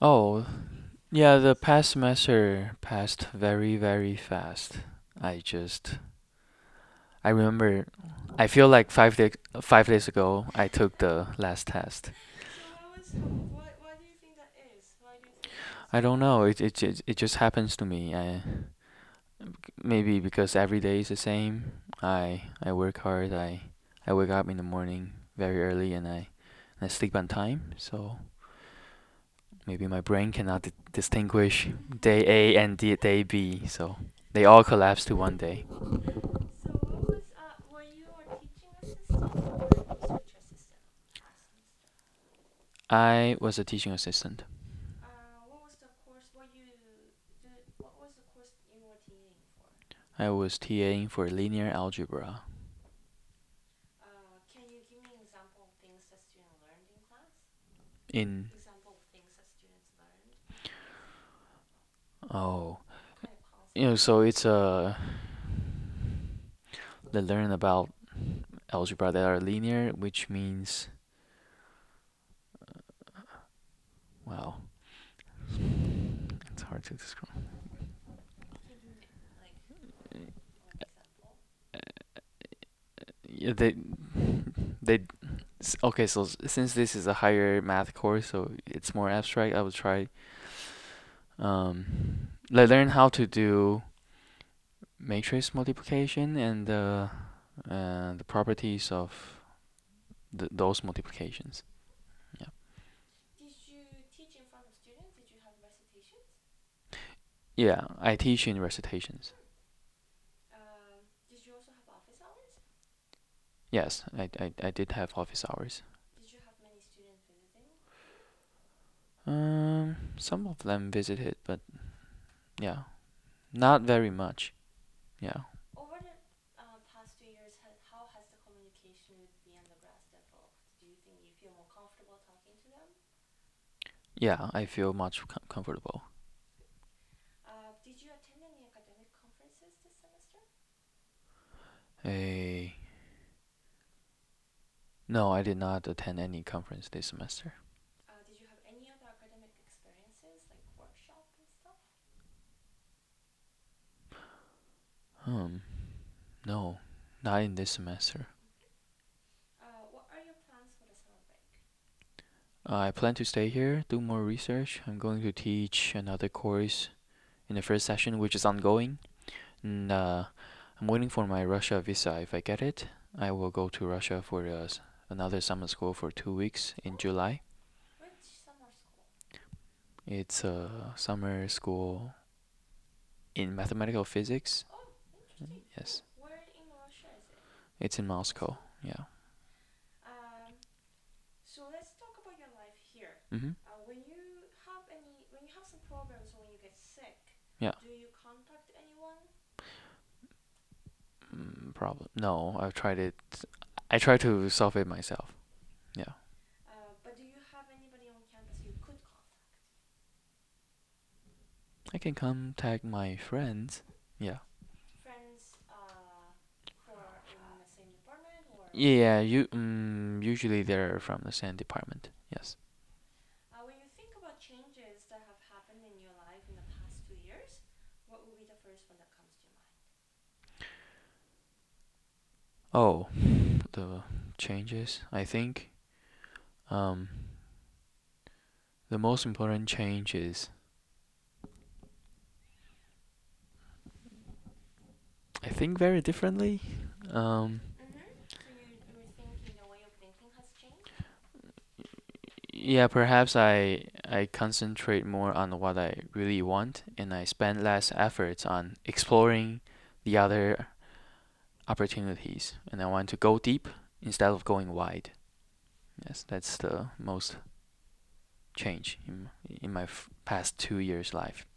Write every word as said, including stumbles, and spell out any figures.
Oh, yeah, the past semester passed very, very fast. I just, I remember, I feel like five days, five days ago, I took the last test. So what was hap- what why do you think that is? Why do you think that is? I don't know, it it it, it just happens to me. I, maybe because every day is the same. I I work hard. I I wake up in the morning very early and I I sleep on time. So maybe my brain cannot di- distinguish day A and d- day B. So they all collapse to one day. So what was uh were you a teaching assistant or a research assistant last semester? I was a teaching assistant. Uh, what was the course? What you do? What was the course you were TAing for? I was TAing for linear algebra. Uh, can you give me an example of things that students learned in class? In Example of things that students learned in class? oh, What kind of you know, concepts? so it's a they learn about algebra that are linear, which means wow, it's hard to describe. Can you give me like an example? Yeah, they they s- okay. So s- since this is a higher math course, so it's more abstract. I would try um, le- learn how to do matrix multiplication and uh, uh, the properties of th- those multiplications. Yeah. Did you teach in front of students? Did you have recitations? Yeah, I teach in recitations. Hmm. Um, did you also have office hours? Yes, I, I, I did have office hours. Did you have many students visiting? Um, some of them visited, but yeah, not very much. Yeah. Over the uh, past two years, ha- how has the communication with the undergrads developed? Do you think you feel more comfortable talking to them? Yeah, I feel much com- comfortable. Uh, did you attend any academic conferences this semester? A No, I did not attend any conference this semester. Uh, did you have any other academic experiences like workshop and stuff? Um, no, not in this semester. Uh, what are your plans for the summer break? Uh, I plan to stay here, do more research. I'm going to teach another course in the first session, which is ongoing. And uh, I'm waiting for my Russia visa. If I get it, I will go to Russia for uh, s- another summer school for two weeks in Oh, July. which summer school? It's a summer school in mathematical physics. Oh, interesting. Oh, Yes, where in Russia is it? it's in Moscow. Moscow? Yeah. Um, so let's talk about your life here. Mm-hmm. Uh, when you have any, when you have some problems or when you get sick, Yeah. do you contact anyone? Mm, problem. No, I've tried it. I try to solve it myself. Yeah. Uh, but do you have anybody on campus you could contact? I can contact my friends. Yeah. Friends uh, who are in the same department or Yeah, you um, usually they're from the same department. Yes. uh, when you think about changes that have happened in your life in the past two years, what will be the first one that comes to your mind? Oh, the changes. I think um the most important change is I think very differently. Um Mm-hmm. So you you're thinking the way of thinking has changed? yeah, perhaps I I concentrate more on what I really want and I spend less efforts on exploring the other opportunities and I want to go deep instead of going wide. Yes, that's the most change in in my f- past two years life.